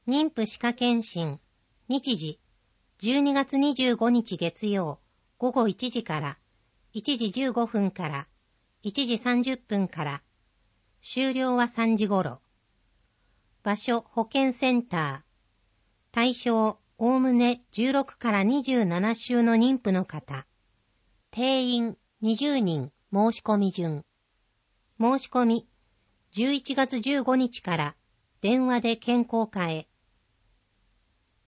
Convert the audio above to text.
妊婦歯科検診。日時、12月25日月曜、午後1時から、1時15分から、1時30分から、終了は3時頃。場所、保健センター。対象、おおむね16から27週の妊婦の方。定員、20人、申し込み順。申し込み、11月15日から、電話で健康課へ。